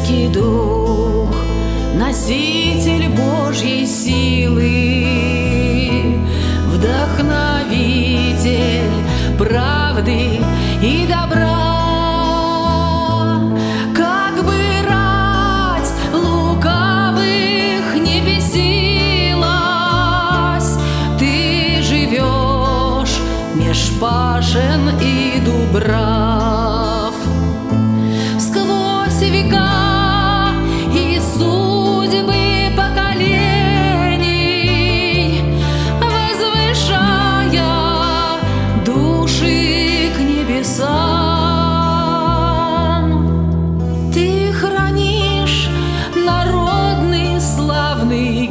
русский дух, носитель Божьей силы, вдохновитель правды и добра. Как бы рать лукавых не бесилась, ты живешь меж пашен и дубрав. Сквозь века и судьбы поколений, возвышая души к небесам, ты хранишь народный славный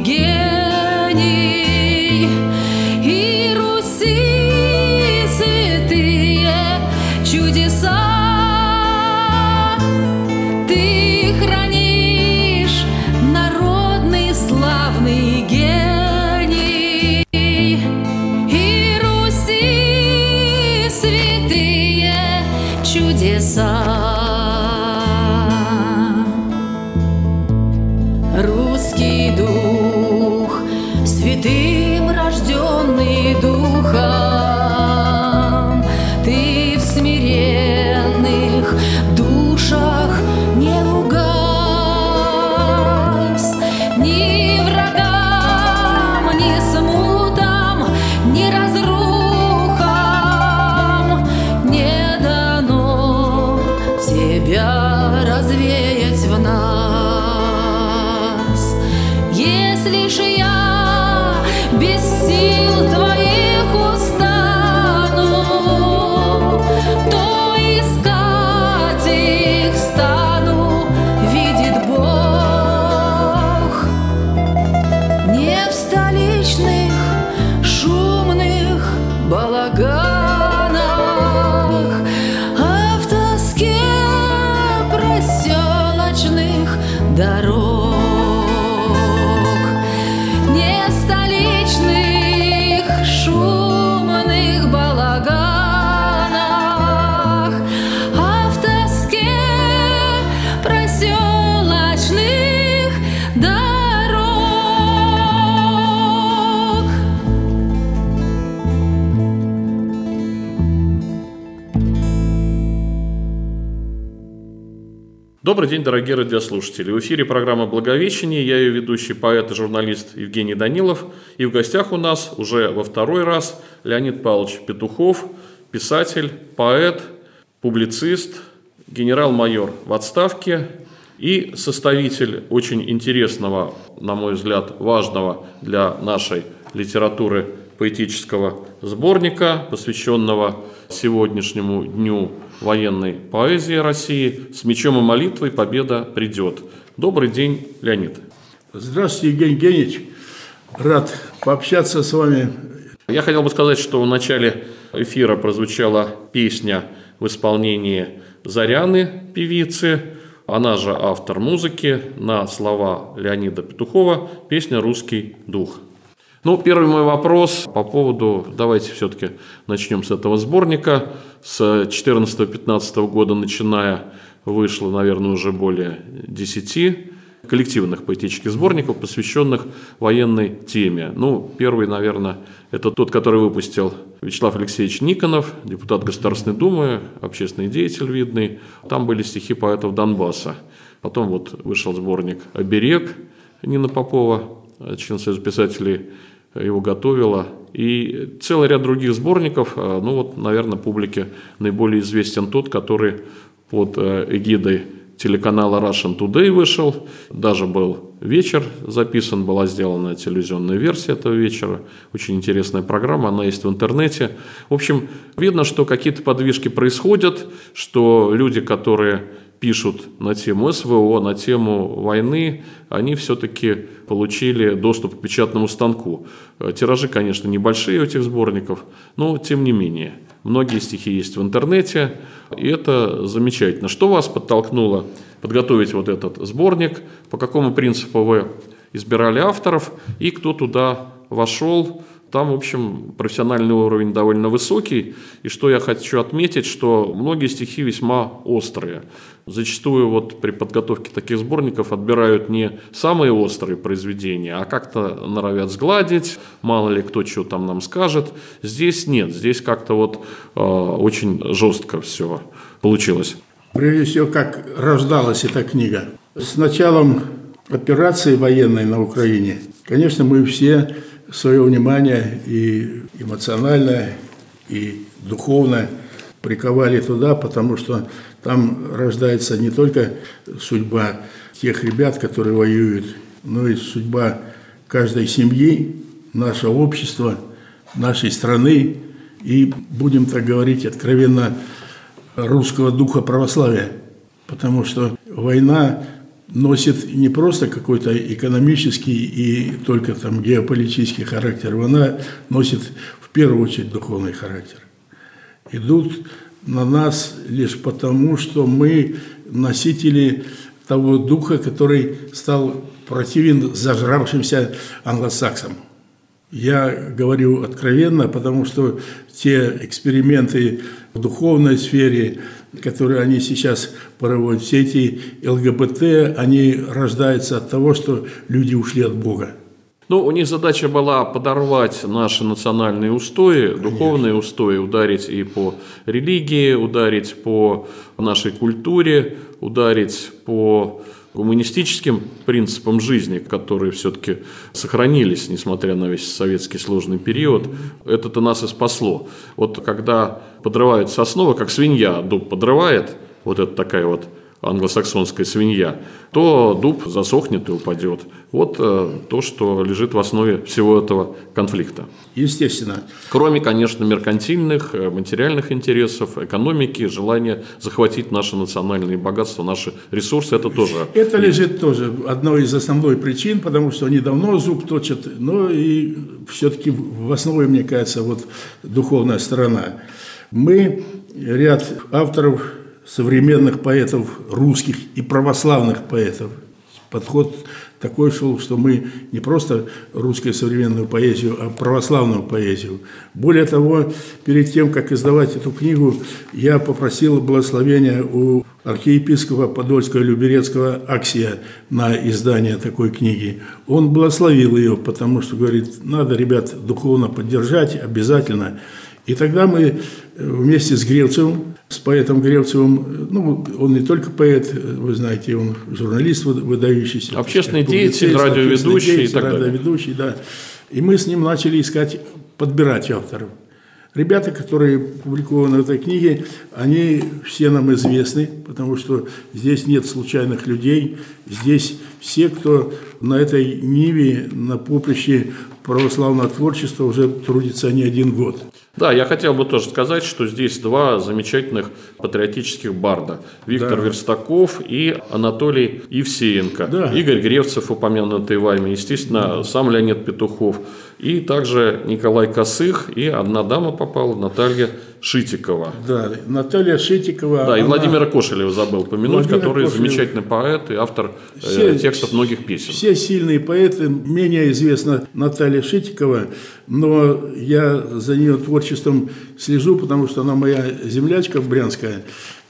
гений и Руси святые чудеса. Ты хранишь народный славный гений и Руси святые чудеса. Русский дух, святым рожденный духом, ты в смиренных душах не угас. Ни врагам, ни смутам, ни разрухам не дано тебя развеять в нас. Если же я без сил твоих устану, то искать их стану, видит Бог. Не в столичных шумных балаганах, а в тоске проселочных дорог. Не в столичных шумных балаганах, а в тоске проселочных дорог. Добрый день, дорогие радиослушатели. В эфире программа «Благовещение». Я ее ведущий, поэт и журналист Евгений Данилов. И в гостях у нас уже во второй раз Леонид Павлович Петухов, писатель, поэт, публицист, генерал-майор в отставке и составитель очень интересного, на мой взгляд, важного для нашей литературы поэтического сборника, посвященного сегодняшнему дню военной поэзии России «С мечом и молитвой победа придет». Добрый день, Леонид. Здравствуйте, Евгений Евгеньевич. Рад пообщаться с вами. Я хотел бы сказать, что в начале эфира прозвучала песня в исполнении Заряны, певицы. Она же автор музыки на слова Леонида Петухова, песня «Русский дух». Ну, первый мой вопрос по поводу, давайте все-таки начнем с этого сборника. С 2014-2015 года начиная вышло, наверное, уже более 10 коллективных поэтических сборников, посвященных военной теме. Ну, первый, наверное, это тот, который выпустил Вячеслав Алексеевич Никонов, депутат Государственной Думы, общественный деятель видный. Там были стихи поэтов Донбасса. Потом вот вышел сборник «Оберег» Нина Попова, член Союза писателей, его готовила. И целый ряд других сборников. Ну вот, наверное, публике наиболее известен тот, который под эгидой телеканала Russian Today вышел. Даже был вечер записан, была сделана телевизионная версия этого вечера. Очень интересная программа, она есть в интернете. В общем, видно, что какие-то подвижки происходят, что люди, которые пишут на тему СВО, на тему войны, они все-таки получили доступ к печатному станку. Тиражи, конечно, небольшие у этих сборников, но тем не менее. Многие стихи есть в интернете, и это замечательно. Что вас подтолкнуло подготовить вот этот сборник? По какому принципу вы избирали авторов? И кто туда вошел? Там, в общем, профессиональный уровень довольно высокий. И что я хочу отметить, что многие стихи весьма острые. Зачастую вот при подготовке таких сборников отбирают не самые острые произведения, а как-то норовят сгладить, мало ли кто что там нам скажет. Здесь нет, здесь как-то вот очень жестко все получилось. Прежде всего, как рождалась эта книга. С началом операции военной на Украине, конечно, мы все свое внимание и эмоционально, и духовно приковали туда, потому что там рождается не только судьба тех ребят, которые воюют, но и судьба каждой семьи, нашего общества, нашей страны и, будем так говорить, откровенно русского духа православия. Потому что война носит не просто какой-то экономический и только там геополитический характер, она носит в первую очередь духовный характер. Идут на нас лишь потому, что мы носители того духа, который стал противен зажравшимся англосаксам. Я говорю откровенно, потому что те эксперименты в духовной сфере, которые они сейчас проводят, все эти ЛГБТ, они рождаются от того, что люди ушли от Бога. Ну, у них задача была подорвать наши национальные устои, духовные устои, ударить и по религии, ударить по нашей культуре, ударить по гуманистическим принципам жизни, которые все-таки сохранились, несмотря на весь советский сложный период. Это-то нас и спасло. Вот когда подрывают сосну, как свинья дуб подрывает, вот это такая вот англосаксонская свинья, то дуб засохнет и упадет. Вот то, что лежит в основе всего этого конфликта. Естественно. Кроме, конечно, меркантильных, материальных интересов, экономики, желания захватить наши национальные богатства, наши ресурсы, это тоже. Это лежит тоже одной из основных причин, потому что они давно зуб точат, но и все-таки в основе, мне кажется, вот духовная сторона. Мы, ряд авторов, современных поэтов, русских и православных поэтов. Подход такой шел, что мы не просто русскую современную поэзию, а православную поэзию. Более того, перед тем, как издавать эту книгу, я попросил благословения у архиепископа Подольского и Люберецкого Аксия на издание такой книги. Он благословил ее, потому что говорит, надо, ребят, духовно поддержать обязательно. И тогда мы вместе с Гревцевым, с поэтом Гревцевым, ну, он не только поэт, вы знаете, он журналист выдающийся. Общественный деятель, радиоведущий и так далее. Радиоведущий, да. И мы с ним начали искать, подбирать авторов. Ребята, которые публикованы в этой книге, они все нам известны, потому что здесь нет случайных людей. Здесь все, кто на этой ниве, на поприще православного творчества уже трудится не один год. Да, я хотел бы тоже сказать, что здесь два замечательных патриотических барда. Виктор Верстаков и Анатолий Евсеенко. Да. Игорь Гревцев, упомянутый вами, естественно, сам Леонид Петухов. И также Николай Косых и одна дама попала, Наталья Шитикова. Да, Наталья Шитикова. Да, и Владимира Кошелева забыл помянуть, который замечательный поэт и автор текстов многих песен. Все сильные поэты. Менее известна Наталья Шитикова, но я за ее творчеством слежу, потому что она моя землячка брянская.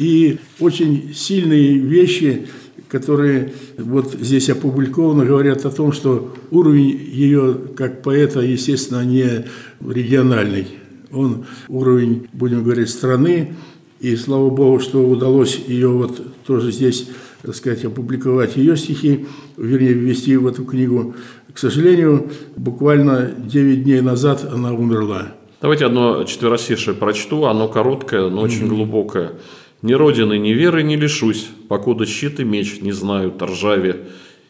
И очень сильные вещи, которые вот здесь опубликованы, говорят о том, что уровень ее как поэта, естественно, не региональный. Он уровень, будем говорить, страны. И слава богу, что удалось ее вот тоже здесь, так сказать, опубликовать ее стихи, вернее, ввести в эту книгу. К сожалению, буквально 9 дней назад она умерла. Давайте одно четверостишее прочту. Оно короткое, но очень глубокое. «Ни родины, ни веры не лишусь, покуда щит и меч не знают о ржаве,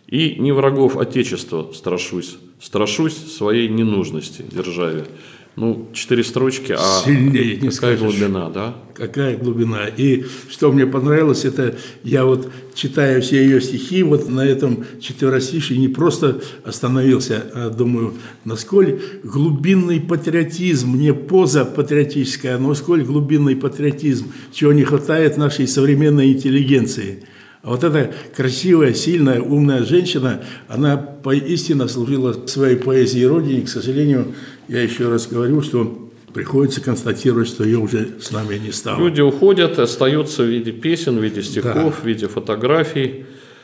и ни врагов отечества страшусь, страшусь своей ненужности державе». Ну, 4 строчки, а сильнее не какая скажешь. глубина, да? Какая глубина. И что мне понравилось, это я вот, читая все ее стихи, вот на этом четверостишии не просто остановился, а думаю, насколько глубинный патриотизм, не поза патриотическая, но насколько глубинный патриотизм, чего не хватает нашей современной интеллигенции. А вот эта красивая, сильная, умная женщина, она поистине служила своей поэзии родине. К сожалению, я еще раз говорю, что приходится констатировать, что ее уже с нами не стало. Люди уходят, остаются в виде песен, в виде стихов, в виде фотографий.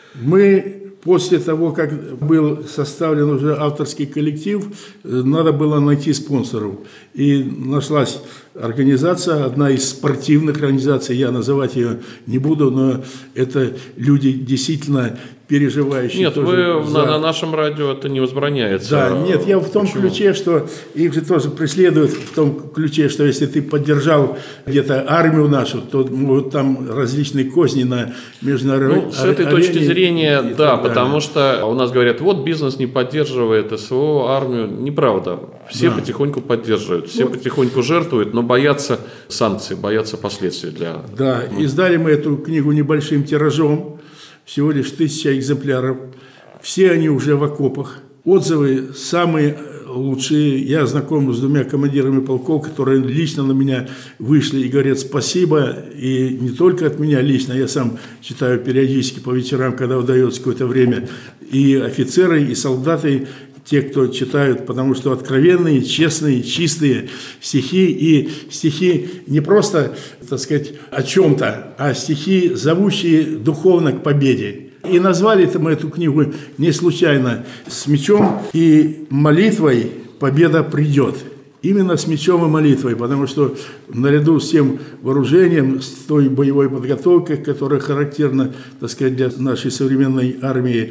Мы после того, как был составлен уже авторский коллектив, надо было найти спонсоров. И нашлась организация, одна из спортивных организаций, я называть ее не буду, но это люди действительно переживающие. Нет, на нашем радио это не возбраняется. Да, нет, я в том ключе, что их же тоже преследуют в том ключе, что если ты поддержал где-то армию нашу, то могут там различные козни на международной арене. С этой точки зрения, да, потому что у нас говорят, вот бизнес не поддерживает СВО, армию. Неправда. Все потихоньку поддерживают, все потихоньку жертвуют, но боятся санкций, боятся последствий для... Да, издали мы эту книгу небольшим тиражом, всего лишь 1000 экземпляров. Все они уже в окопах. Отзывы самые лучшие. Я знаком с 2 командирами полков, которые лично на меня вышли и говорят спасибо. И не только от меня лично, я сам читаю периодически по вечерам, когда удается какое-то время. И офицеры, и солдаты, те, кто читают, потому что откровенные, честные, чистые стихи. И стихи не просто, так сказать, о чем-то, а стихи, зовущие духовно к победе. И назвали-то мы эту книгу не случайно «С мечом и молитвой победа придет». Именно с мечом и молитвой, потому что наряду с тем вооружением, с той боевой подготовкой, которая характерна, так сказать, для нашей современной армии,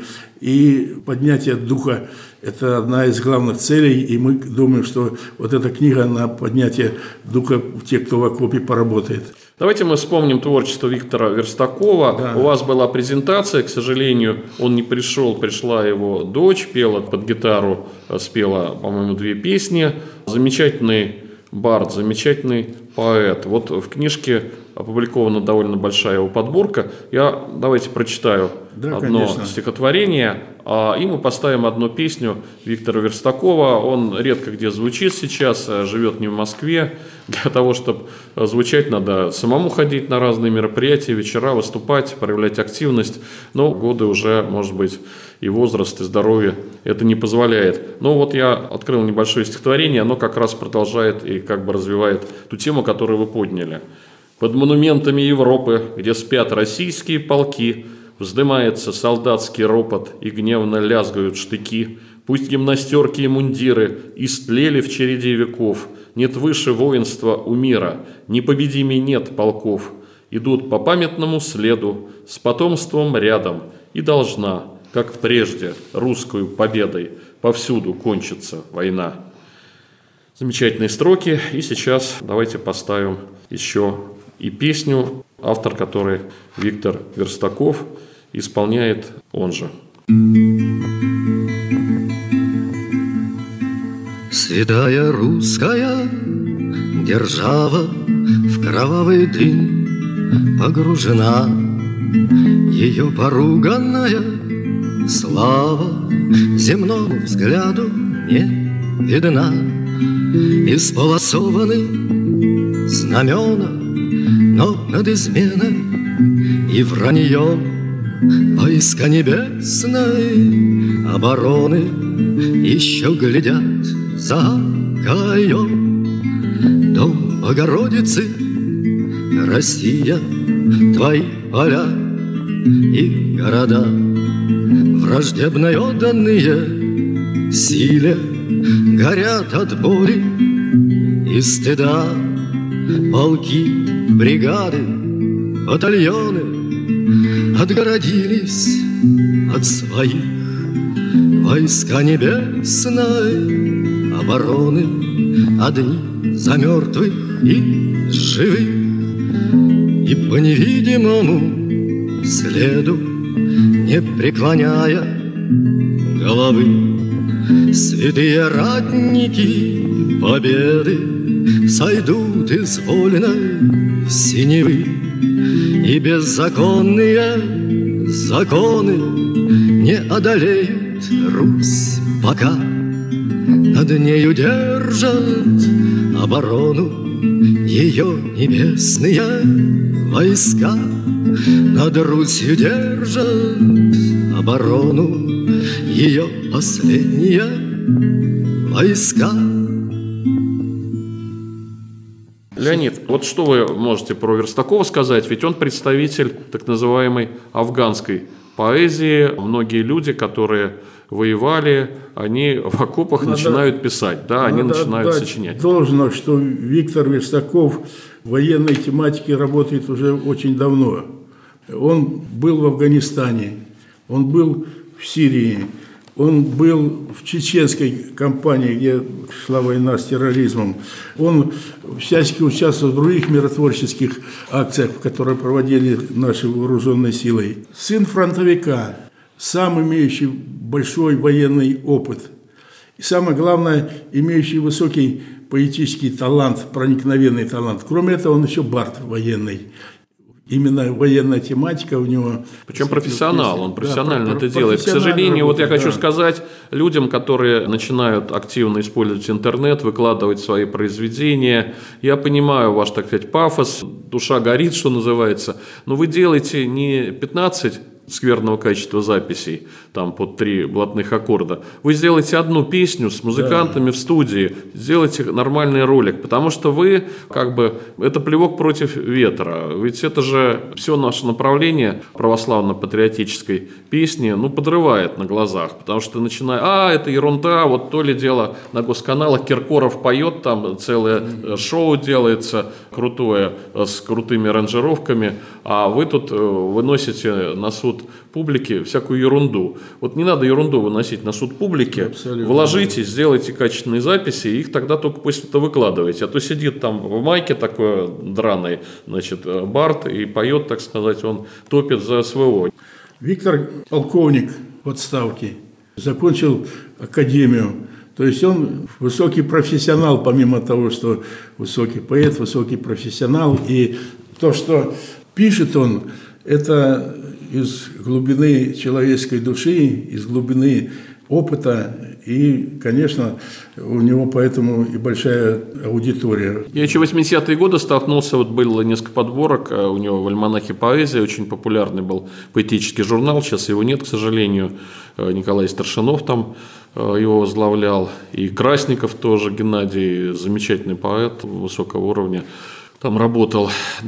и поднятие духа – это одна из главных целей, и мы думаем, что вот эта книга на поднятие духа тех, кто в окопе поработает. Давайте мы вспомним творчество Виктора Верстакова. Да. У вас была презентация, к сожалению, он не пришел, пришла его дочь, пела под гитару, спела, по-моему, 2 песни. Замечательный бард, замечательный поэт. Вот в книжке опубликована довольно большая его подборка. Я давайте прочитаю одно стихотворение, и мы поставим одну песню Виктора Верстакова. Он редко где звучит сейчас, живет не в Москве. Для того, чтобы звучать, надо самому ходить на разные мероприятия, вечера, выступать, проявлять активность. Но годы уже, может быть, и возраст, и здоровье это не позволяет. Но вот я открыл небольшое стихотворение, оно как раз продолжает и как бы развивает ту тему, которую вы подняли. Под монументами Европы, где спят российские полки, вздымается солдатский ропот и гневно лязгают штыки. Пусть гимнастерки и мундиры истлели в череде веков, нет выше воинства у мира, непобедимей нет полков. Идут по памятному следу, с потомством рядом, и должна, как прежде, русскую победой повсюду кончится война. Замечательные строки, и сейчас давайте поставим еще и песню, автор которой Виктор Верстаков, исполняет он же. Святая русская держава в кровавый дым погружена, ее поруганная слава земному взгляду не видна. Исполосованы знамена, но над изменой и враньем войска небесной обороны еще глядят за краем. Дом Богородицы, Россия, твои поля и города, враждебно отданные силе, горят от боли и стыда. Полки, бригады, батальоны отгородились от своих. Войска небесной обороны одни за мертвых и живых. И по невидимому следу, не преклоняя головы, святые ратники победы сойдут из вольной синевы. И беззаконные законы не одолеют Русь пока. Над нею держат оборону ее небесные войска. Над Русью держат оборону ее последние войска. Леонид, вот что вы можете про Верстакова сказать? Ведь он представитель так называемой афганской поэзии. Многие люди, которые воевали, они в окопах начинают писать, да, они начинают сочинять. Должно, что Виктор Верстаков в военной тематике работает уже очень давно. Он был в Афганистане, он был в Сирии, он был в чеченской кампании, где шла война с терроризмом. Он всячески участвовал в других миротворческих акциях, которые проводили наши вооруженные силы. Сын фронтовика, сам имеющий большой военный опыт. И самое главное, имеющий высокий поэтический талант, проникновенный талант. Кроме этого, он еще бард военный. Именно военная тематика у него. Причем профессионал, он профессионально это делает. К сожалению, вот я хочу сказать людям, которые начинают активно использовать интернет, выкладывать свои произведения, я понимаю ваш, так сказать, пафос, душа горит, что называется, но вы делаете не 15 скверного качества записей, там под 3 блатных аккорда. Вы сделаете одну песню с музыкантами в студии, сделайте нормальный ролик, потому что вы, как бы, это плевок против ветра. Ведь это же все наше направление православно-патриотической песни, подрывает на глазах, потому что начиная, это ерунда, вот то ли дело на госканалах Киркоров поет, там целое шоу делается крутое, с крутыми аранжировками, а вы тут выносите на суд публики всякую ерунду. Вот не надо ерунду выносить на суд публики. Абсолютно. Вложитесь, сделайте качественные записи, и их тогда только после этого выкладывайте. А то сидит там в майке такой драной, бард, и поет, так сказать, он топит за СВО. Виктор полковник в отставке, закончил академию. То есть он высокий профессионал, помимо того, что высокий поэт, высокий профессионал. И то, что пишет он, это из глубины человеческой души, из глубины опыта, и, конечно, у него поэтому и большая аудитория. Я еще в 80-е годы столкнулся, было несколько подборок, у него в «Альманахе поэзии», очень популярный был поэтический журнал, сейчас его нет, к сожалению, Николай Старшинов там его возглавлял, и Красников тоже, Геннадий, замечательный поэт высокого уровня, там работал.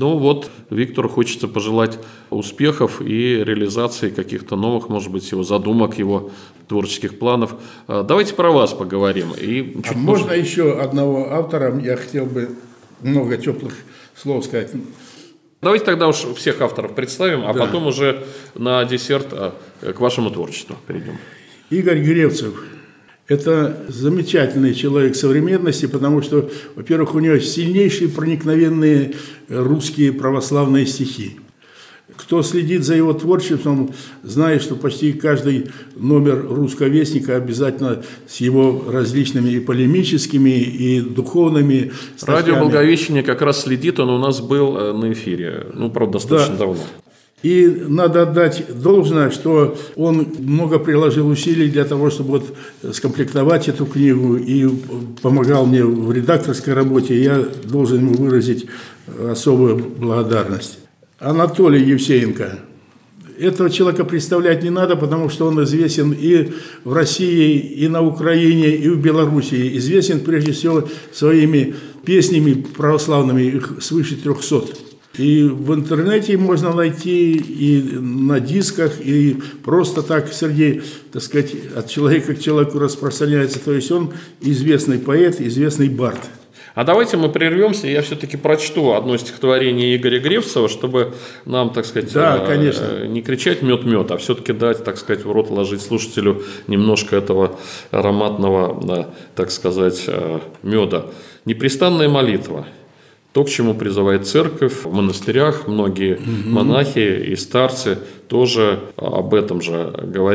Виктору хочется пожелать успехов и реализации каких-то новых, может быть, его задумок, его творческих планов. Давайте про вас поговорим. И можно еще одного автора? Я хотел бы много теплых слов сказать. Давайте тогда уж всех авторов представим, а потом уже на десерт к вашему творчеству перейдем. Игорь Гревцев. Это замечательный человек современности, потому что, во-первых, у него сильнейшие проникновенные русские православные стихи. Кто следит за его творчеством, знает, что почти каждый номер «Русского вестника» обязательно с его различными и полемическими, и духовными статьями. Радио «Благовещение» как раз следит, он у нас был на эфире, правда, достаточно давно. И надо отдать должное, что он много приложил усилий для того, чтобы скомплектовать эту книгу, и помогал мне в редакторской работе. Я должен ему выразить особую благодарность. Анатолий Евсеенко. Этого человека представлять не надо, потому что он известен и в России, и на Украине, и в Белоруссии. Известен прежде всего своими песнями православными, их свыше 300. И в интернете можно найти, и на дисках, и просто так Сергей, так сказать, от человека к человеку распространяется. То есть он известный поэт, известный бард. А давайте мы прервемся, я все-таки прочту одно стихотворение Игоря Гревцева, чтобы нам, так сказать, не кричать мед-мед, а все-таки дать, так сказать, в рот ложить слушателю немножко этого ароматного, так сказать, меда. «Непрестанная молитва». То, к чему призывает церковь, в монастырях многие монахи и старцы тоже об этом же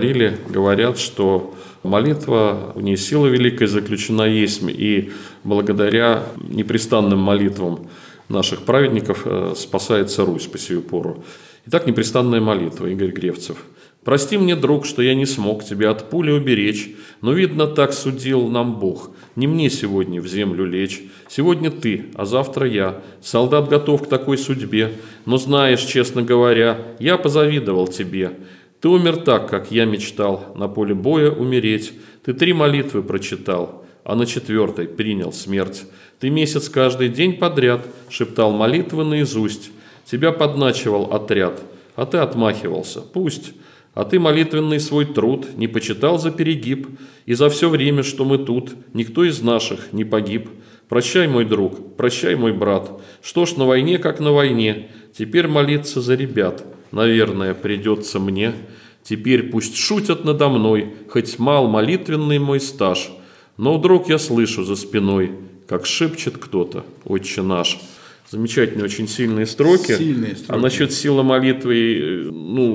говорят, что молитва, в ней сила великая заключена есть, и благодаря непрестанным молитвам наших праведников спасается Русь по сию пору. Итак, непрестанная молитва, Игорь Гревцев. «Прости мне, друг, что я не смог тебя от пули уберечь, но, видно, так судил нам Бог. Не мне сегодня в землю лечь. Сегодня ты, а завтра я. Солдат готов к такой судьбе, но знаешь, честно говоря, я позавидовал тебе. Ты умер так, как я мечтал, на поле боя умереть. Ты 3 молитвы прочитал, а на 4-й принял смерть. Ты месяц каждый день подряд шептал молитвы наизусть. Тебя подначивал отряд, а ты отмахивался. Пусть. А ты молитвенный свой труд не почитал за перегиб, и за все время, что мы тут, никто из наших не погиб. Прощай, мой друг, прощай, мой брат. Что ж, на войне, как на войне. Теперь молиться за ребят, наверное, придется мне. Теперь пусть шутят надо мной, хоть мал молитвенный мой стаж. Но вдруг я слышу за спиной, как шепчет кто-то: «Отче наш». Замечательные, очень сильные строки. Сильные строки. А насчет силы молитвы,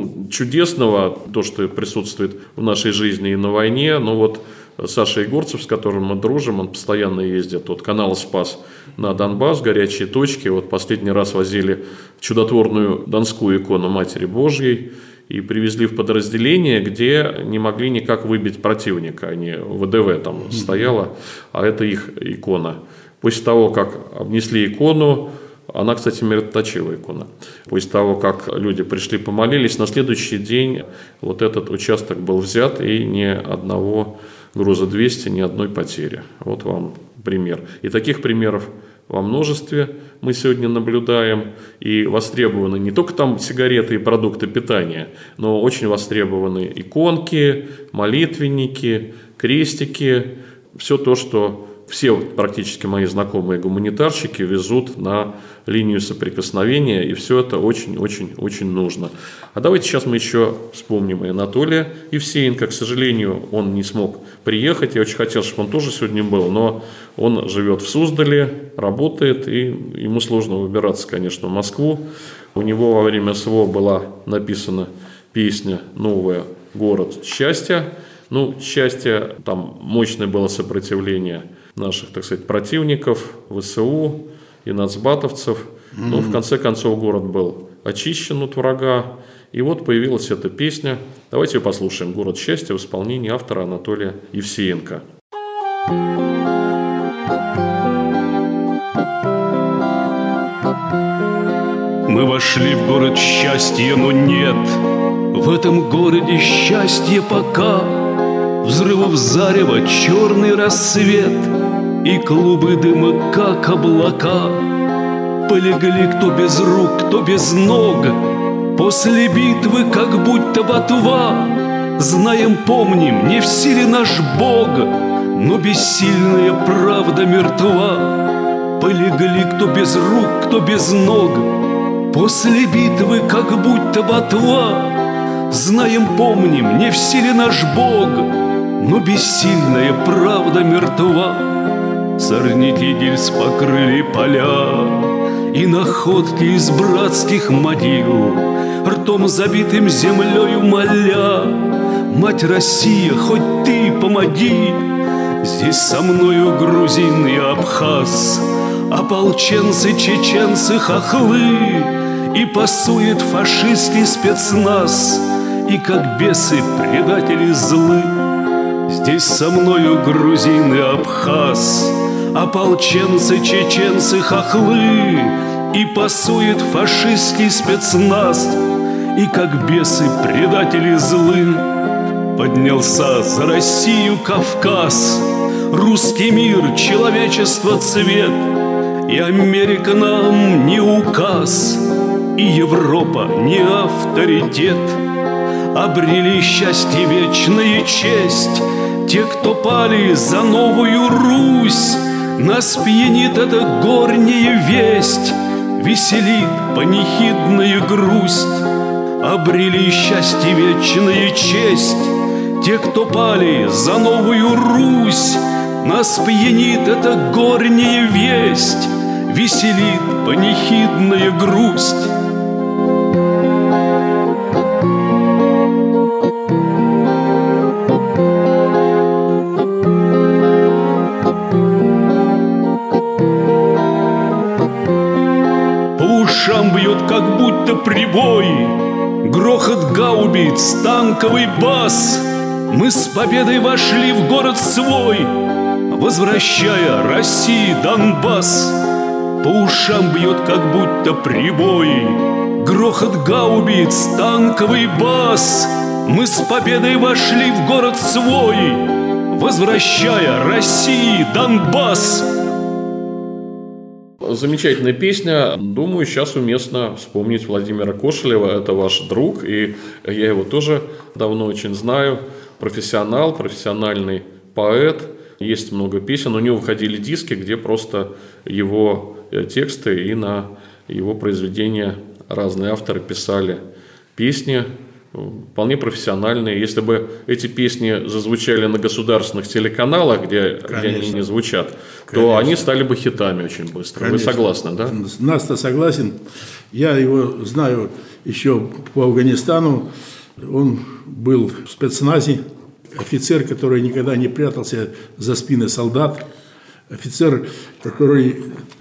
чудесного, то, что присутствует в нашей жизни и на войне, Саша Егорцев, с которым мы дружим, он постоянно ездит от канала «Спас» на Донбасс, горячие точки. Вот последний раз возили чудотворную донскую икону Матери Божьей и привезли в подразделение, где не могли никак выбить противника. Они ВДВ там стояла, а это их икона. После того, как обнесли икону, она, кстати, мироточивая икона. После того, как люди пришли, помолились, на следующий день вот этот участок был взят, и ни одного груза 200, ни одной потери. Вот вам пример. И таких примеров во множестве мы сегодня наблюдаем, и востребованы не только там сигареты и продукты питания, но очень востребованы иконки, молитвенники, крестики, все то, что все практически мои знакомые гуманитарщики везут на линию соприкосновения, и все это очень-очень-очень нужно. А давайте сейчас мы еще вспомним и Анатолия Евсеенко. К сожалению, он не смог приехать. Я очень хотел, чтобы он тоже сегодня был, но он живет в Суздале, работает, и ему сложно выбираться, конечно, в Москву. У него во время СВО была написана песня «Новая. Город счастья». Счастье, там мощное было сопротивление наших, так сказать, противников, ВСУ и нацбатовцев. Но в конце концов город был очищен от врага. И вот появилась эта песня. Давайте ее послушаем. «Город счастья» в исполнении автора Анатолия Евсеенко. Мы вошли в город счастья, но нет в этом городе счастья пока. Взрывов зарева черный рассвет и клубы дыма, как облака. Полегли кто без рук, кто без ног, после битвы, как будто ботва. Знаем, помним, не в силе наш Бог, но бессильная правда мертва. Полегли кто без рук, кто без ног, после битвы, как будто ботва. Знаем, помним, не в силе наш Бог, но бессильная правда мертва. Сорняки гильз покрыли поля и находки из братских могил, ртом забитым землею моля: Мать Россия, хоть ты помоги. Здесь со мною грузин и абхаз, ополченцы, чеченцы, хохлы, и пасует фашистский спецназ, и как бесы предатели злы. Здесь со мною грузин и абхаз, ополченцы, чеченцы, хохлы, и пасует фашистский спецназ, и как бесы предатели злы. Поднялся за Россию Кавказ, русский мир, человечество цвет, и Америка нам не указ, и Европа не авторитет. Обрели счастье вечное и честь те, кто пали за новую Русь. Нас пьянит эта горняя весть, веселит панихидная грусть. Обрели счастье вечное и честь те, кто пали за новую Русь. Нас пьянит эта горняя весть, веселит панихидная грусть. Ушам бьет, как будто прибой, грохот гаубиц, танковый бас. Мы с победой вошли в город свой, возвращая России Донбасс. По ушам бьет, как будто прибой, грохот гаубиц, танковый бас. Мы с победой вошли в город свой, возвращая России Донбасс. Замечательная песня. Думаю, сейчас уместно вспомнить Владимира Кошелева. Это ваш друг, и я его тоже давно очень знаю. Профессионал, профессиональный поэт. Есть много песен. У него выходили диски, где просто его тексты и на его произведения разные авторы писали песни, вполне профессиональные. Если бы эти песни зазвучали на государственных телеканалах, где они не звучат, то они стали бы хитами очень быстро. Конечно. Вы согласны, да? Настя согласен. Я его знаю еще по Афганистану. Он был в спецназе. Офицер, который никогда не прятался за спины солдат. Офицер, который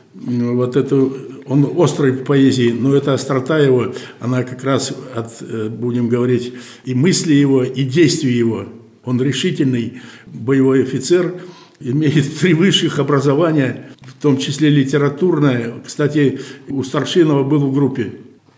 он острый в поэзии, но эта острота его, она как раз будем говорить, и мысли его, и действия его. Он решительный боевой офицер, имеет 3 высших образования, в том числе литературное. Кстати, у Старшинова был в группе.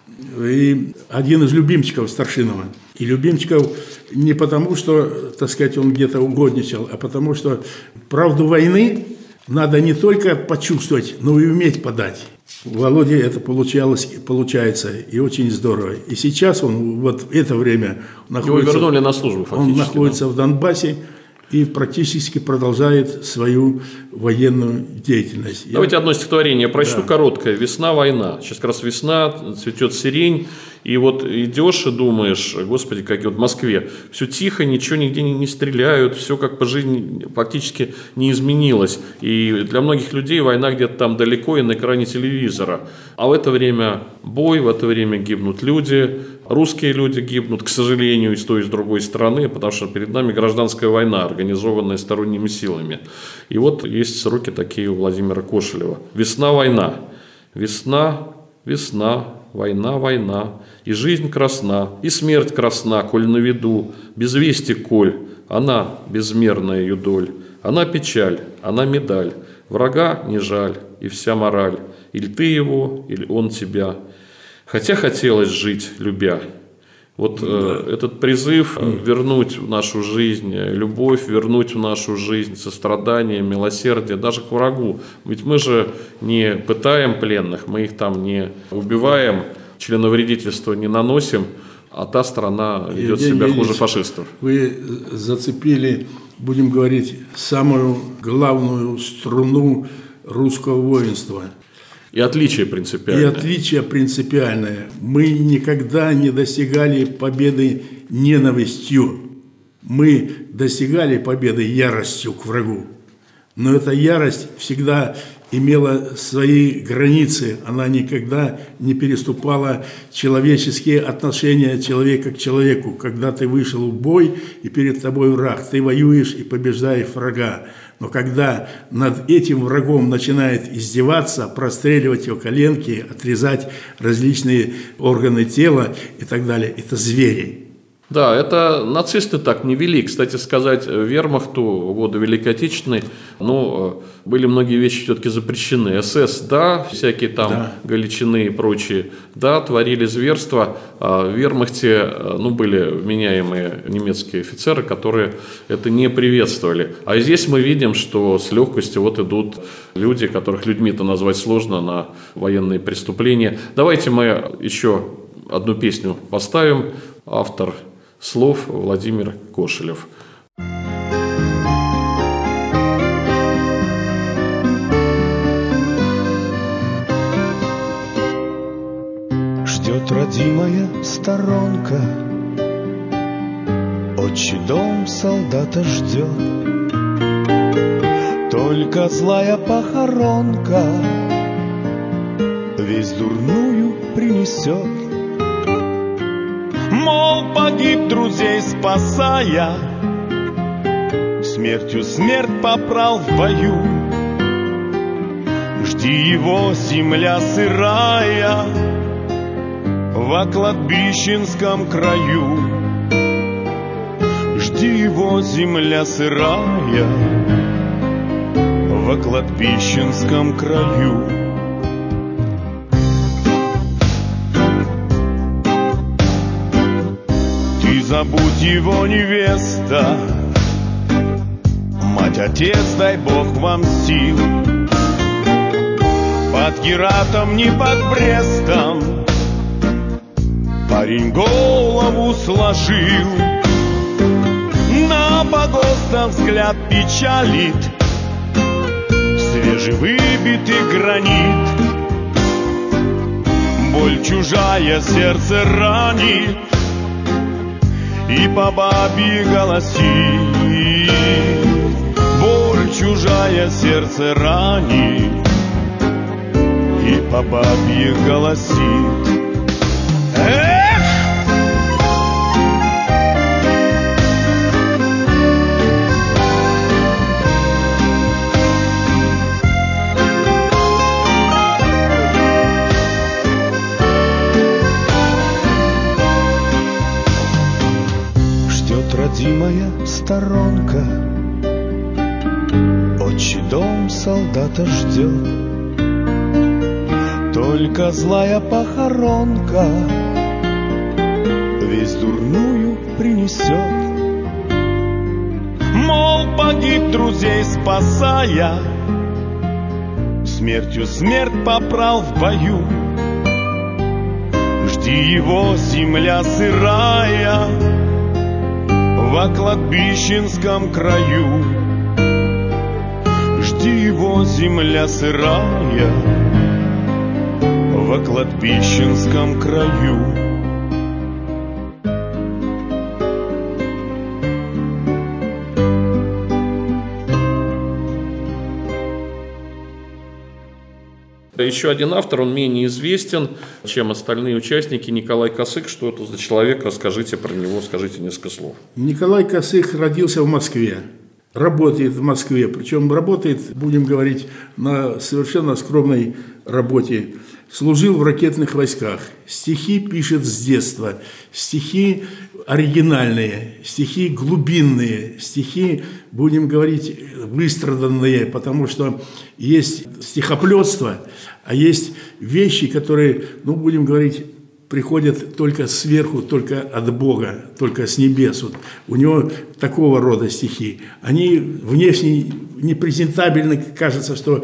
И один из любимчиков Старшинова. И любимчиков не потому, что, так сказать, он где-то угодничал, а потому что правду войны надо не только почувствовать, но и уметь подать. У Володи это получается, и очень здорово. И сейчас он в это время находится... Его вернули на службу фактически. Он находится в Донбассе и практически продолжает свою военную деятельность. Давайте одно стихотворение прочту, короткое. «Весна, война». Сейчас как раз весна, цветет сирень. И вот идешь и думаешь, господи, как вот в Москве, все тихо, ничего нигде не стреляют, все как по жизни фактически не изменилось. И для многих людей война где-то там далеко и на экране телевизора. А в это время бой, в это время гибнут люди, русские люди гибнут, к сожалению, и с той, и с другой стороны, потому что перед нами гражданская война, организованная сторонними силами. И вот есть сроки такие у Владимира Кошелева. «Весна, война, весна, весна, война, война, и жизнь красна, и смерть красна, коль на виду, без вести, коль, она безмерная ее доль, она печаль, она медаль, врага не жаль, и вся мораль, или ты его, или он тебя, хотя хотелось жить, любя». Вот этот призыв вернуть в нашу жизнь любовь, вернуть в нашу жизнь сострадание, милосердие, даже к врагу. Ведь мы же не пытаем пленных, мы их там не убиваем, членовредительство не наносим, а та страна ведет себя хуже фашистов. Вы зацепили, будем говорить, самую главную струну русского воинства. И отличие принципиальное. И отличие принципиальное. Мы никогда не достигали победы ненавистью. Мы достигали победы яростью к врагу. Но эта ярость всегда имела свои границы. Она никогда не переступала человеческие отношения человека к человеку. Когда ты вышел в бой, и перед тобой враг, ты воюешь и побеждаешь врага. Но когда над этим врагом начинает издеваться, простреливать его коленки, отрезать различные органы тела и так далее, это звери. Да, это нацисты так не вели. Кстати сказать, вермахту в годы Великой Отечественной, были многие вещи все-таки запрещены. СС, да, всякие там Галичины и прочие, да, творили зверства. А в вермахте, были вменяемые немецкие офицеры, которые это не приветствовали. А здесь мы видим, что с легкостью вот идут люди, которых людьми-то назвать сложно, на военные преступления. Давайте мы еще одну песню поставим. Автор слов Владимир Кошелев. Ждет родимая сторонка, отчий дом солдата ждет. Только злая похоронка весть дурную принесет. Мол, погиб друзей спасая, смертью смерть попрал в бою. Жди его, земля сырая, во кладбищенском краю. Жди его, земля сырая, во кладбищенском краю. Забудь его, невеста, мать, отец, дай Бог вам сил. под Гератом, ни под Брестом. Парень голову сложил, на погостах взгляд печалит, свежевыбитый гранит. Боль чужая сердце ранит и по бабье голосит. Боль чужая сердце ранит и по бабье голосит. Эх! Ждет родимая сторонка, отчий дом солдата ждет. Только злая похоронка весть дурную принесет. Мол, погиб друзей спасая, смертью смерть попрал в бою. Жди его, земля сырая, во кладбищенском краю. Жди его, земля сырая, во кладбищенском краю. Еще один автор, он менее известен, чем остальные участники, Николай Косых. Что это за человек? Расскажите про него, скажите несколько слов. Николай Косых родился в Москве, работает в Москве, причем работает, будем говорить, на совершенно скромной работе. Служил в ракетных войсках, стихи пишет с детства, стихи оригинальные, стихи глубинные, стихи, будем говорить, выстраданные, потому что есть стихоплетство, а есть вещи, которые, будем говорить, приходят только сверху, только от Бога, только с небес. Вот у него такого рода стихи. Они внешне непрезентабельны, кажется, что,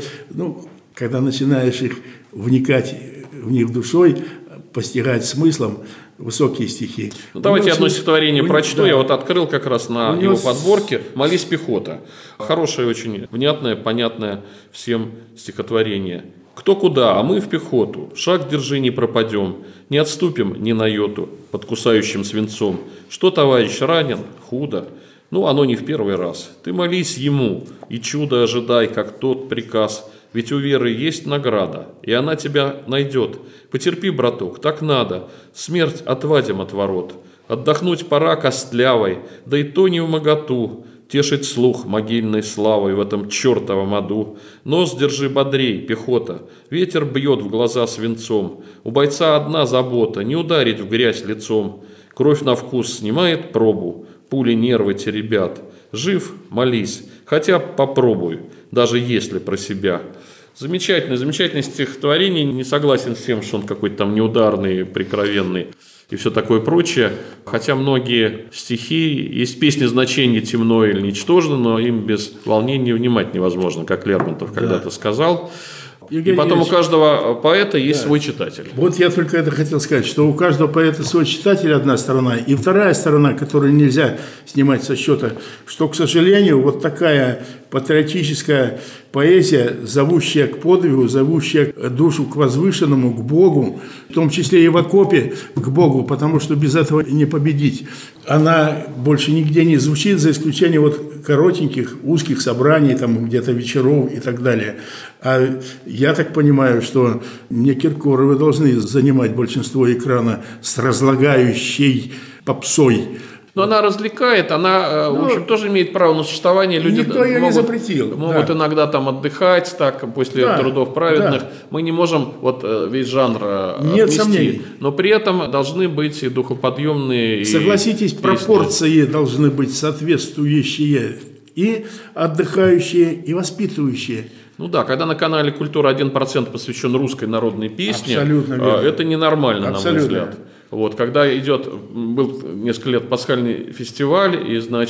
когда начинаешь их вникать в них душой, постигать смыслом, высокие стихи. Давайте одно стихотворение прочту. Да. Я открыл как раз на его подборке «Молись, пехота». Хорошее, очень внятное, понятное всем стихотворение. «Кто куда, а мы в пехоту. Шаг держи, не пропадем. Не отступим ни на йоту под кусающим свинцом. Что, товарищ, ранен? Худо. Оно не в первый раз. Ты молись ему, и чудо ожидай, как тот приказ. Ведь у веры есть награда, и она тебя найдет. Потерпи, браток, так надо. Смерть отвадим от ворот. Отдохнуть пора костлявой, да и то не вмоготу. Тешить слух могильной славой в этом чертовом аду. Нос держи бодрей, пехота. Ветер бьет в глаза свинцом. У бойца одна забота – не ударить в грязь лицом. Кровь на вкус снимает пробу. Пули нервы теребят. Жив – молись, хотя попробуй, даже если про себя». Замечательное стихотворение. Не согласен с тем, что он какой-то там неударный, прикровенный и все такое прочее. Хотя многие стихи, есть песни «Значение темно или ничтожно», но им без волнения внимать невозможно, как Лермонтов когда-то сказал. И потом у каждого поэта есть свой читатель. Вот я только это хотел сказать, что у каждого поэта свой читатель, одна сторона, и вторая сторона, которую нельзя снимать со счета, что, к сожалению, вот такая патриотическая поэзия, зовущая к подвигу, зовущая душу к возвышенному, к Богу, в том числе и в окопе к Богу, потому что без этого не победить. Она больше нигде не звучит, за исключением коротеньких, узких собраний, там где-то вечеров и так далее. А я так понимаю, что не Киркоровы должны занимать большинство экрана с разлагающей попсой. Но она развлекает, она, в общем, тоже имеет право на существование. Люди никто ее не запретил. Могут иногда там отдыхать после трудов праведных. Да. Мы не можем весь жанр отмести. Но при этом должны быть и духоподъемные. Согласитесь, песни. Пропорции должны быть соответствующие. И отдыхающие, и воспитывающие. Когда на канале «Культура» 1% посвящен русской народной песне, это ненормально, на мой взгляд. Когда был несколько лет пасхальный фестиваль, и,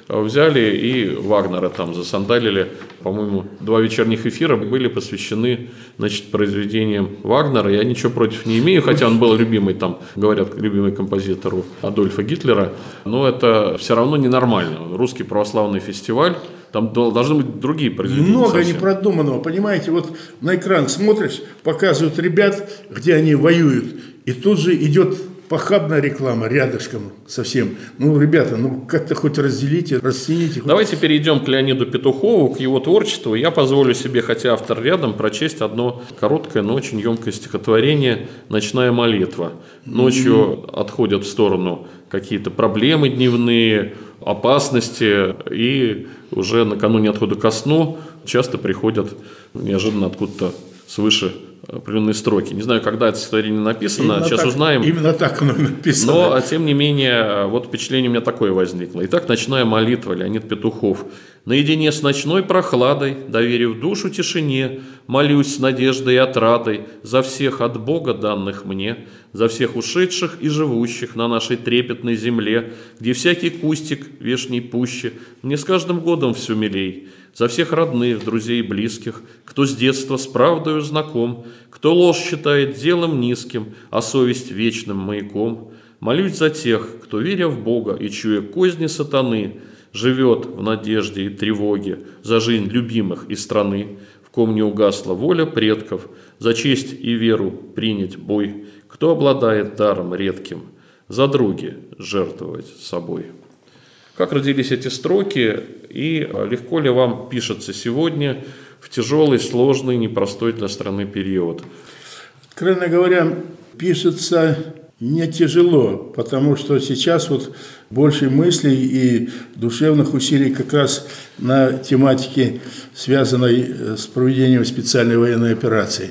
взяли и Вагнера там засандалили. По-моему, 2 вечерних эфира были посвящены, значит, произведениям Вагнера. Я ничего против не имею, хотя он был любимый, там, говорят, любимый композитор у Адольфа Гитлера. Но это все равно ненормально. Русский православный фестиваль, там должны быть другие произведения. Много совсем непродуманного, понимаете, вот на экран смотришь, показывают ребят, где они воюют, и тут же идет похабная реклама рядышком совсем. Ну, ребята, как-то хоть разделите, расцените. Давайте перейдем к Леониду Петухову, к его творчеству. Я позволю себе, хотя автор рядом, прочесть одно короткое, но очень емкое стихотворение «Ночная молитва». Ночью отходят в сторону какие-то проблемы дневные, опасности, и уже накануне отхода ко сну часто приходят неожиданно откуда-то свыше определенные строки. Не знаю, когда это стихотворение написано, Именно сейчас так, узнаем. Именно так оно написано. Но, тем не менее, вот впечатление у меня такое возникло. Итак, «Ночная молитва», Леонид Петухов. «Наедине с ночной прохладой, доверив душу тишине, молюсь с надеждой и отрадой за всех от Бога данных мне, за всех ушедших и живущих на нашей трепетной земле, где всякий кустик вешней пуще мне с каждым годом все милей, за всех родных, друзей и близких, кто с детства с правдою знаком, кто ложь считает делом низким, а совесть вечным маяком. Молюсь за тех, кто, веря в Бога и чуя козни сатаны, живет в надежде и тревоге за жизнь любимых и страны, в ком не угасла воля предков, за честь и веру принять бой, кто обладает даром редким, за други жертвовать собой». Как родились эти строки и легко ли вам пишется сегодня в тяжелый, сложный, непростой для страны период? Откровенно говоря, пишется не тяжело, потому что сейчас вот больше мыслей и душевных усилий как раз на тематике, связанной с проведением специальной военной операции.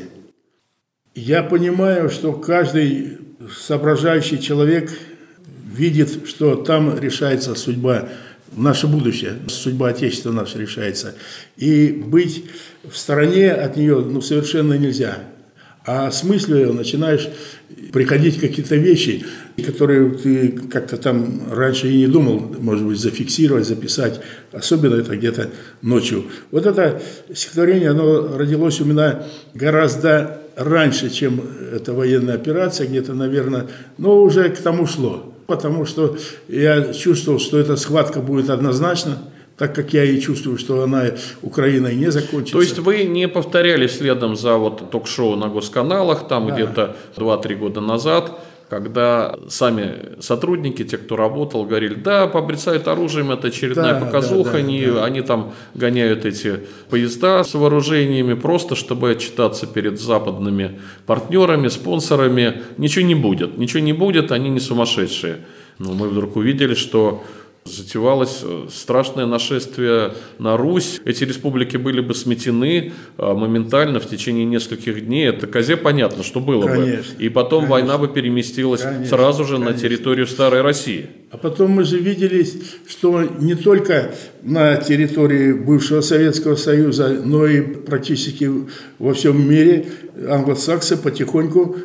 Я понимаю, что каждый соображающий человек видит, что там решается судьба, наше будущее, судьба Отечества наша решается. И быть в стороне от нее совершенно нельзя. А осмысливая, начинаешь приходить какие-то вещи, которые ты как-то там раньше и не думал, может быть, зафиксировать, записать. Особенно это где-то ночью. Вот это стихотворение, оно родилось у меня гораздо раньше, чем эта военная операция, где-то, наверное, но уже к тому шло. Потому что я чувствовал, что эта схватка будет однозначно, так как я и чувствую, что она Украиной не закончится. То есть вы не повторяли следом за вот ток-шоу на госканалах, там где-то 2-3 года назад, когда сами сотрудники, те, кто работал, говорили, да, пообрицают оружием, это очередная показуха, они там гоняют эти поезда с вооружениями, просто чтобы отчитаться перед западными партнерами, спонсорами. Ничего не будет, они не сумасшедшие. Но мы вдруг увидели, что затевалось страшное нашествие на Русь. Эти республики были бы сметены моментально в течение нескольких дней. Это козе понятно, что было бы. И потом война бы переместилась сразу же на территорию Старой России. А потом мы же видели, что не только на территории бывшего Советского Союза, но и практически во всем мире англосаксы потихоньку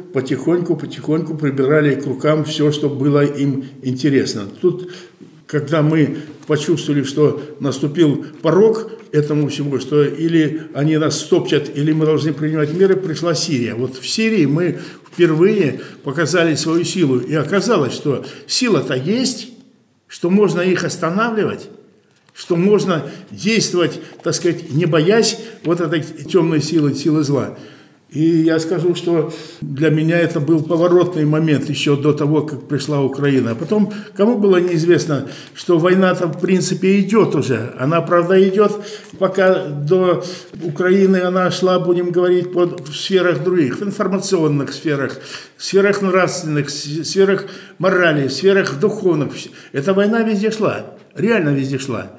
прибирали к рукам все, что было им интересно. Тут, когда мы почувствовали, что наступил порог этому всему, что или они нас стопчат, или мы должны принимать меры, пришла Сирия. Вот в Сирии мы впервые показали свою силу. И оказалось, что сила-то есть, что можно их останавливать, что можно действовать, так сказать, не боясь вот этой темной силы зла. И я скажу, что для меня это был поворотный момент еще до того, как пришла Украина. А потом, кому было неизвестно, что война-то в принципе идет уже. Она, правда, идет, пока до Украины она шла, будем говорить, в сферах других, в информационных сферах, сферах нравственных, сферах морали, сферах духовных. Эта война везде шла, реально везде шла.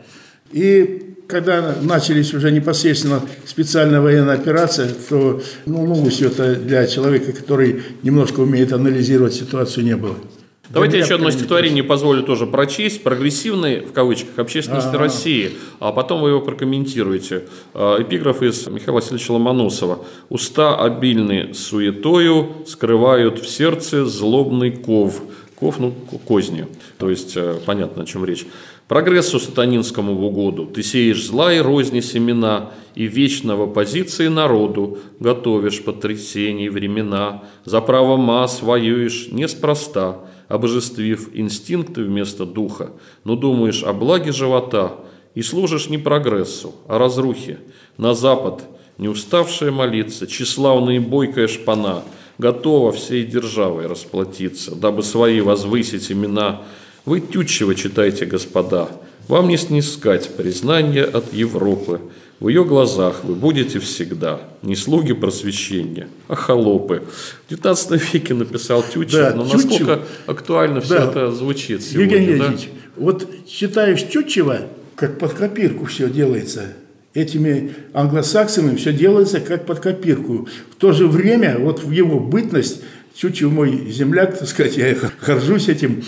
И когда начались уже непосредственно специальная военная операция, то новостью это для человека, который немножко умеет анализировать ситуацию, не было. Давайте еще одно стихотворение позволю тоже прочесть. «Прогрессивной, в кавычках, общественности России», а потом вы его прокомментируете. Эпиграф из Михаила Васильевича Ломоносова. «Уста обильны суетою, скрывают в сердце злобный ков». Ков, козни. То есть, понятно, о чем речь. Прогрессу сатанинскому в угоду ты сеешь зла и розни семена, и вечно в оппозиции народу готовишь потрясений времена. За право масс воюешь неспроста, обожествив инстинкты вместо духа, но думаешь о благе живота и служишь не прогрессу, а разрухе. На запад, не уставшая молиться, тщеславная и бойкая шпана готова всей державой расплатиться, дабы свои возвысить имена. Вы Тютчева читайте, господа, вам не снискать признания от Европы. В ее глазах вы будете всегда не слуги просвещения, а холопы. В 19 веке написал Тютчев, Да, но Тютчев, насколько актуально все это звучит сегодня. Евгений да? Евгеньевич, вот читаешь Тютчева, как под копирку все делается. Этими англосаксами все делается как под копирку. В то же время, вот в его бытность, Тютчев мой земляк, так сказать, я горжусь этим,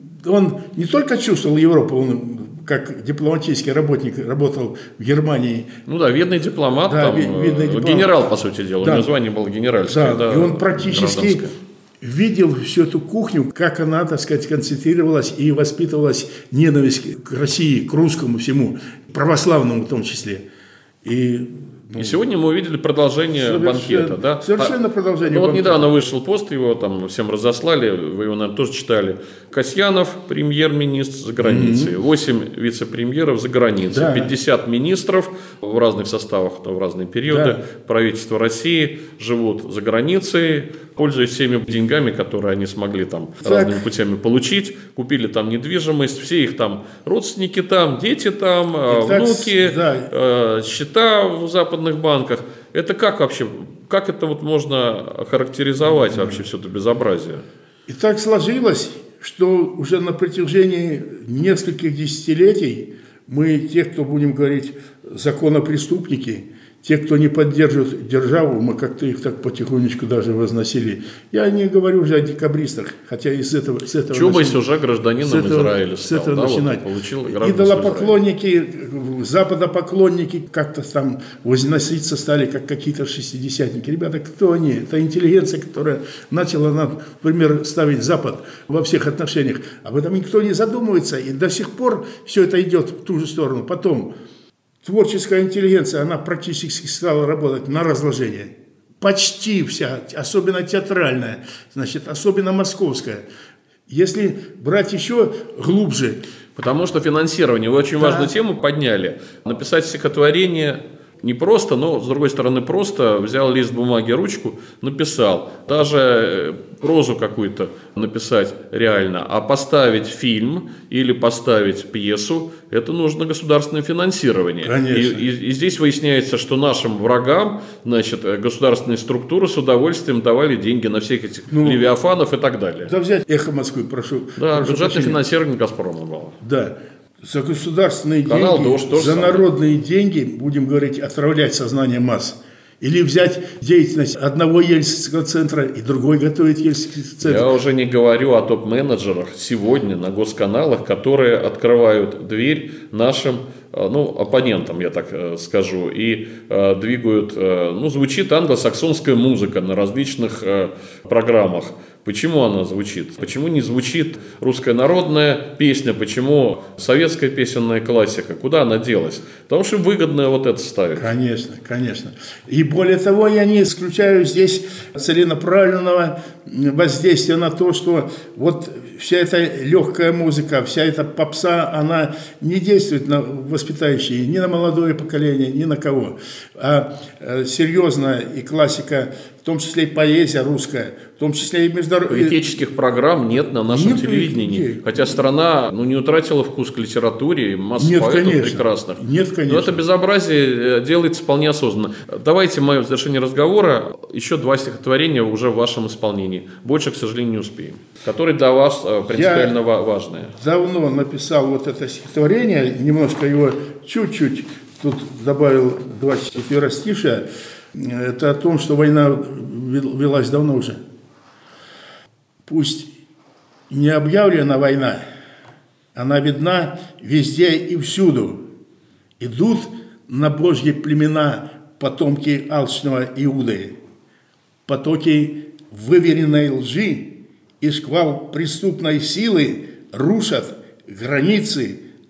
он не только чувствовал Европу, он как дипломатический работник работал в Германии. Ну да, видный дипломат, Да, там, видный дипломат. генерал, по сути дела, Да. у него звание было генеральское. Да, Да, и он практически гражданское. видел всю эту кухню, как она, так сказать, концентрировалась и воспитывалась ненависть к России, к русскому всему, православному в том числе. И сегодня мы увидели продолжение банкета. Да? Совершенно продолжение Вот банкета. недавно вышел пост, его там всем разослали, вы его, наверное, тоже читали. Касьянов, премьер-министр за границей, 8 вице-премьеров за границей, Да. 50 министров в разных составах, в разные периоды Да. правительства России живут за границей, пользуясь всеми деньгами, которые они смогли там разными путями получить, купили там недвижимость, все их там родственники там, дети там, так, внуки, да. счета в западных банках. Это как вообще, как это вот можно охарактеризовать вообще все это безобразие? И так сложилось, что уже на протяжении нескольких десятилетий мы, те, кто, будем говорить, законопреступники, те, кто не поддерживает державу, мы как-то их так потихонечку даже возносили. Я не говорю уже о декабристах, хотя из этого Чубайс уже гражданином Израиля стал. с этого да, начинать. Вот, получил гражданство Идолопоклонники, западопоклонники как-то там возноситься стали, как какие-то шестидесятники. Ребята, кто они? Это интеллигенция, которая начала нам, например, ставить Запад во всех отношениях. Об этом никто не задумывается, и до сих пор все это идет в ту же сторону. Потом творческая интеллигенция, она практически стала работать на разложение. Почти вся, особенно театральная, значит, особенно московская. Если брать еще глубже. Потому что финансирование, вы очень важную тему подняли. Написать стихотворение не просто, но, с другой стороны, просто взял лист бумаги, ручку, написал. Даже прозу какую-то написать реально. А поставить фильм или поставить пьесу, это нужно государственное финансирование. Конечно. И здесь выясняется, что нашим врагам, значит, государственные структуры с удовольствием давали деньги на всех этих левиафанов и так далее. Да взять «Эхо Москвы», прошу. Да, прошу бюджетное прощения. финансирование «Газпрома» было. Да. За государственные Канал деньги, «Дождь» тоже за самое. народные деньги, будем говорить, отравлять сознание масс. Или взять деятельность одного ельцинского центра и другой готовить ельцинский центр. Я уже не говорю о топ-менеджерах сегодня на госканалах, которые открывают дверь нашим оппонентам, я так скажу, и двигают, звучит англосаксонская музыка на различных программах. Почему она звучит? Почему не звучит русская народная песня? Почему советская песенная классика? Куда она делась? Потому что выгодно вот это ставить. Конечно, конечно. И более того, я не исключаю здесь целенаправленного воздействия на то, что вот вся эта легкая музыка, вся эта попса, она не действует на воспитающие ни на молодое поколение, ни на кого. А серьезная и классика, в том числе и поэзия русская, в том числе и международная. Политических программ нет на нашем Нет, телевидении. нет. Хотя страна не утратила вкус к литературе, и масса Нет, поэтов конечно. прекрасных. Нет, конечно. Но это безобразие делается вполне осознанно. Давайте мы в завершении разговора еще 2 стихотворения уже в вашем исполнении. Больше, к сожалению, не успеем. Которые для вас принципиально важные. Давно написал вот это стихотворение, немножко его чуть-чуть тут добавил 24 стиша. Это о том, что война велась давно уже. Пусть не объявлена война, она видна везде и всюду. Идут на Божьи племена потомки алчного Иуды. Потоки выверенной лжи и шквал преступной силы рушат границы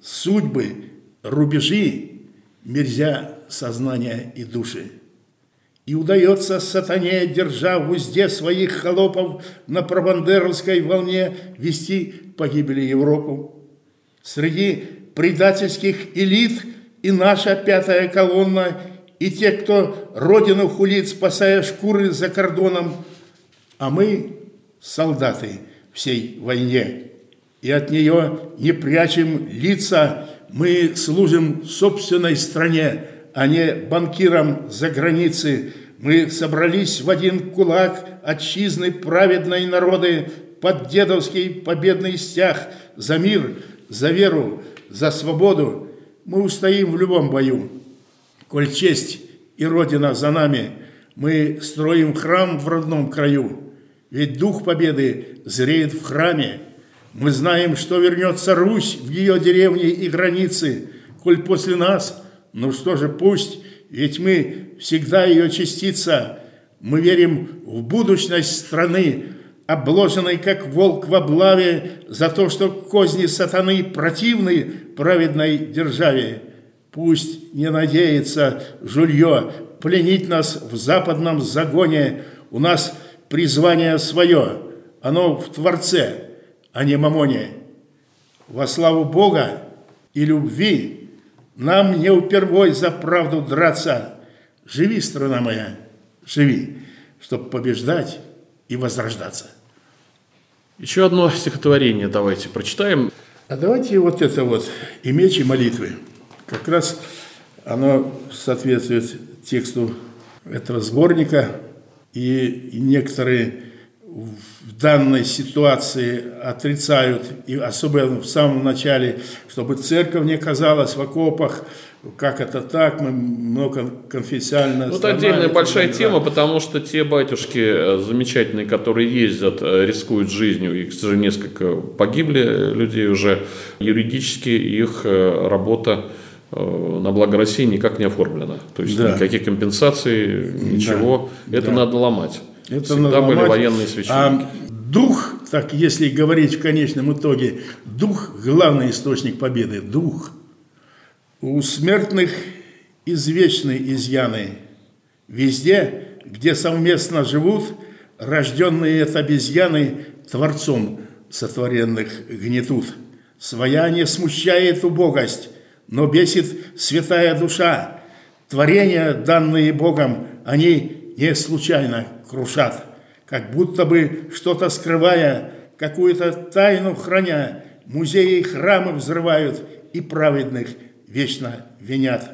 судьбы, рубежи, мерзя сознания и души. И удается сатане, держа в узде своих холопов, на пробандеровской волне вести погибели Европу. Среди предательских элит и наша пятая колонна, и те, кто родину хулит, спасая шкуры за кордоном, а мы солдаты всей войне, и от нее не прячем лица, мы служим собственной стране, а не банкирам за границы. Мы собрались в один кулак отчизны праведной народы под дедовский победный стяг за мир, за веру, за свободу. Мы устоим в любом бою. Коль честь и Родина за нами, мы строим храм в родном краю, ведь дух победы зреет в храме. Мы знаем, что вернется Русь в ее деревни и границы, коль после нас, ну что же, пусть, ведь мы всегда ее частица. Мы верим в будущность страны, обложенной, как волк в облаве, за то, что козни сатаны противны праведной державе. Пусть не надеется жулье пленить нас в западном загоне. У нас призвание свое, оно в Творце, а не мамоне. Во славу Бога и любви нам не упервой за правду драться. Живи, страна моя, живи, чтоб побеждать и возрождаться. Еще одно стихотворение давайте прочитаем. А давайте вот это вот «И меч, и молитвы». Как раз оно соответствует тексту этого сборника, и некоторые в данной ситуации отрицают, и особенно в самом начале, чтобы церковь не казалась в окопах, как это так, мы многоконфессиональная Вот страна. отдельная большая да. тема, потому что те батюшки замечательные, которые ездят, рискуют жизнью, их, к сожалению, несколько погибли людей уже, юридически их работа на благо России никак не оформлена. То есть никаких компенсаций, ничего. Это надо ломать. Это всегда надо были ломать. военные священники. А дух, так если говорить в конечном итоге, дух – главный источник победы. Дух. У смертных извечны изъяны. Везде, где совместно живут, рожденные от обезьяны Творцом сотворенных гнетут. Своя не смущает убогость, но бесит святая душа. Творения, данные Богом, они не случайно крушат. Как будто бы что-то скрывая, какую-то тайну храня, музеи и храмы взрывают и праведных вечно винят.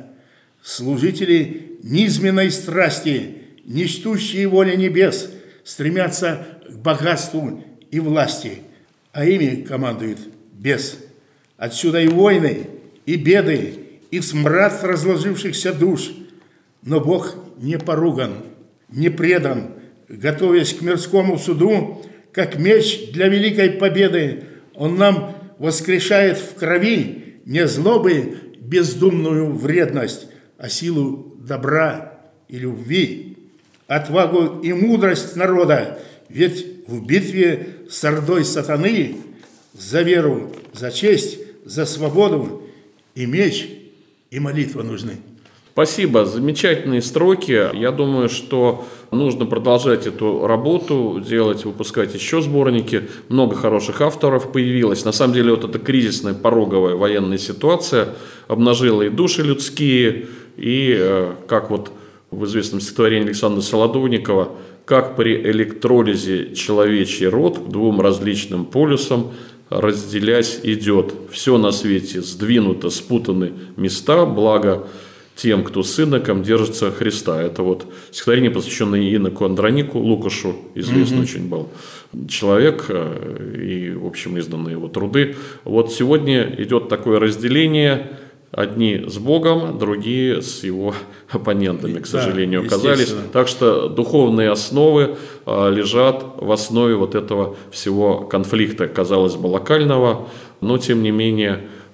Служители низменной страсти, не чтущие воли небес, стремятся к богатству и власти, а ими командует бес. Отсюда и войны, и беды, и смрад разложившихся душ. Но Бог не поруган, не предан, готовясь к мирскому суду, как меч для великой победы, Он нам воскрешает в крови не злобы бездумную вредность, а силу добра и любви, отвагу и мудрость народа, ведь в битве с ордой сатаны за веру, за честь, за свободу и меч, и молитва нужны. Спасибо, замечательные строки. Я думаю, что нужно продолжать эту работу, делать, выпускать еще сборники. Много хороших авторов появилось. На самом деле, вот эта кризисная, пороговая военная ситуация обнажила и души людские, и, как вот в известном стихотворении Александра Солодовникова, как при электролизе человечий род к двум различным полюсам разделясь идет. Все на свете сдвинуто, спутаны места, благо тем, кто с иноком держится Христа. Это вот стихотворение, посвященное иноку Андронику Лукашу, известный очень был человек, и, в общем, изданы его труды. Вот сегодня идет такое разделение. Одни с Богом, другие с его оппонентами, к сожалению, оказались. Так что духовные основы лежат в основе вот этого всего конфликта, казалось бы, локального, но, тем не менее,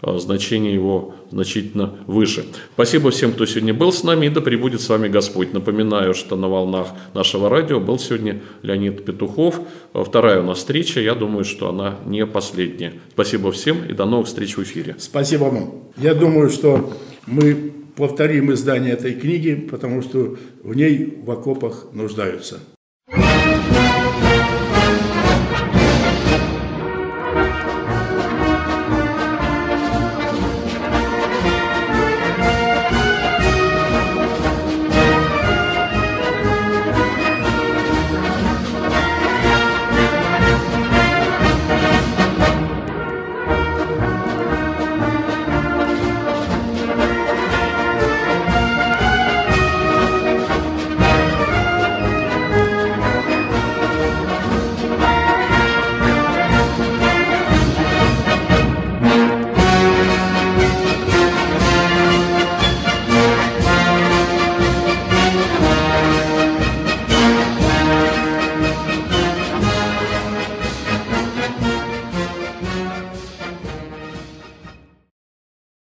значение его значительно выше. Спасибо всем, кто сегодня был с нами, и да пребудет с вами Господь. Напоминаю, что на волнах нашего радио был сегодня Леонид Петухов. Вторая у нас встреча, я думаю, что она не последняя. Спасибо всем и до новых встреч в эфире. Спасибо вам. Я думаю, что мы повторим издание этой книги, потому что в ней в окопах нуждаются.